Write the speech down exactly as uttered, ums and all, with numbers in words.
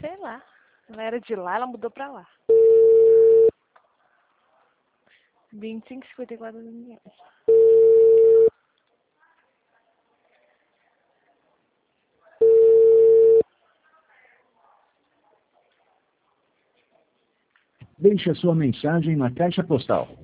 Sei lá. Ela era de lá, ela mudou pra lá. vinte e cinco, cinquenta e quatro milhões. Deixe a sua mensagem na caixa postal